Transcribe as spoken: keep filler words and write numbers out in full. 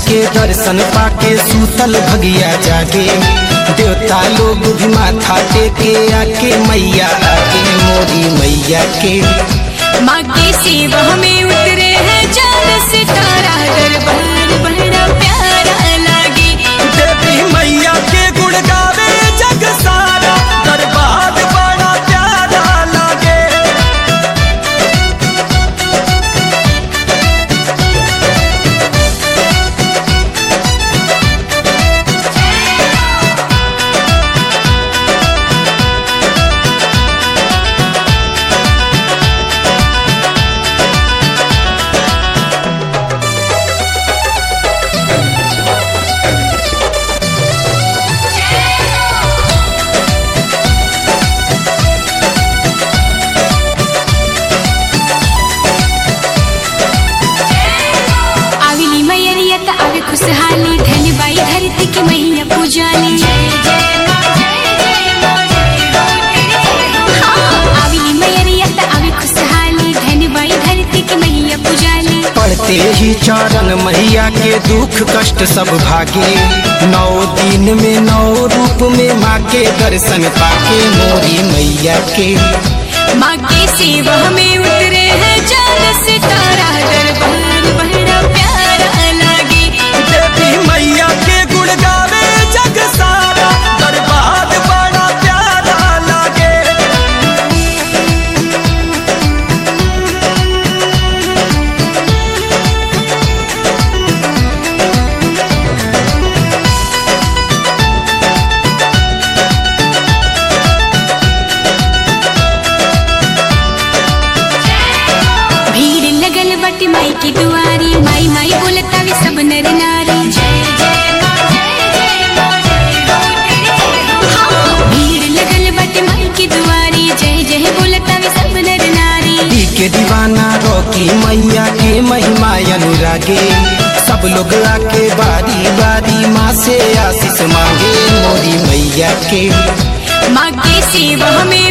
के दर्शन पाके सूतल भगिया जागे। देवता लोग भी माथा टेके आके मैया आगे मोरी मैया के। माँ की सेवा में उतरे हैं चांद सितारा, दरबार बड़ा प्यारा लागे। देवी मैया के गुण गावे जग सारा, दरबार बड़ा प्यारा लागे। खुशहाली धन बाई धरती की मैया पूजाली। आवी मैया त आवी खुशहाली धन बाई धरती की मैया पूजाली। पढ़ते ही चरण मैया के दुख कष्ट सब भागे। नौ दिन में नौ रूप में माँ के दर्शन पाके मोरी मैया के। माँ की सेवा में उतरे हैं चांद सितारा, दरबार बड़ा प्यारा लागे। देवी मैया के गुण गावे जग सारा, दरबार बड़ा प्यारा लागे। भीड़ लगल बटी माई की दुआरी, माई माई बोलता वे सब नर नारी। भीड़ लगल बटी माई की दुआरी, जय जय बोलता वे सब नर नारी। दी के दीवाना रोकी मैया के महिमा अनुरागे। सब लोग आके बारी बारी माँ से आशीष मांगे मोरी मैया के। माँ की सेवा में